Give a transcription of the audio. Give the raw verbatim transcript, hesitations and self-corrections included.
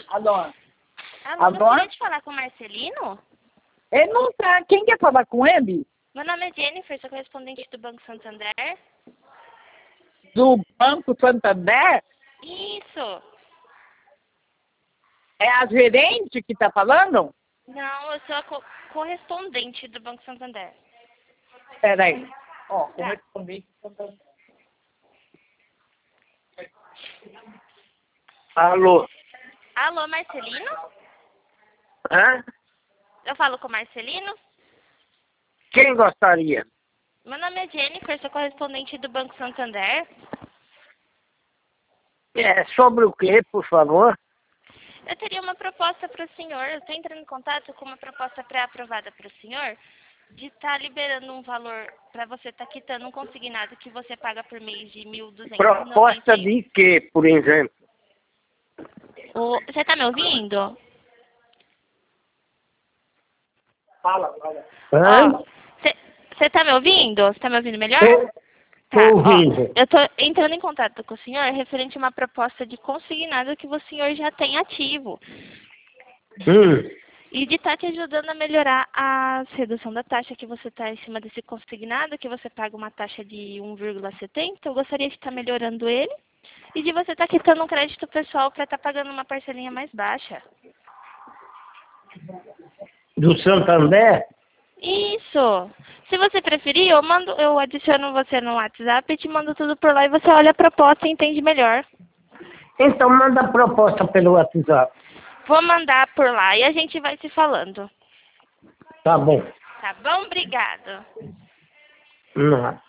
Alô? Alô, Alô? gostaria de falar com o Marcelino? Ele não tá. Quem quer falar com ele? Meu nome é Jennifer, sou correspondente do Banco Santander. Do Banco Santander? Isso. É a gerente que tá falando? Não, eu sou a co correspondente do Banco Santander. Peraí. Ó, Tá. correspondente do Santander. Alô? Alô, Marcelino? Hã? Eu falo com o Marcelino? Quem gostaria? Meu nome é Jennifer, sou correspondente do Banco Santander. É, sobre o quê, por favor? Eu teria uma proposta para o senhor. Eu estou entrando em contato com uma proposta pré-aprovada para o senhor de estar liberando um valor para você estar quitando um consignado que você paga por mês de mil duzentos e noventa. Proposta de quê, por exemplo? O... Você está me ouvindo? Fala, fala. Hã? Você está me ouvindo? Você está me ouvindo melhor? Tô, Tá, tô ouvindo. ó, eu estou entrando em contato com o senhor referente a uma proposta de consignado que o senhor já tem ativo. Hum. E de estar te ajudando a melhorar a redução da taxa que você está em cima desse consignado, que você paga uma taxa de um vírgula setenta. Eu gostaria de estar melhorando ele e de você estar quitando um crédito pessoal para estar pagando uma parcelinha mais baixa. Do Santander? Isso! Se você preferir, eu mando, eu adiciono você no WhatsApp e te mando tudo por lá e você olha a proposta e entende melhor. Então manda a proposta pelo WhatsApp. Vou mandar por lá e a gente vai se falando. Tá bom. Tá bom? Obrigado. Não.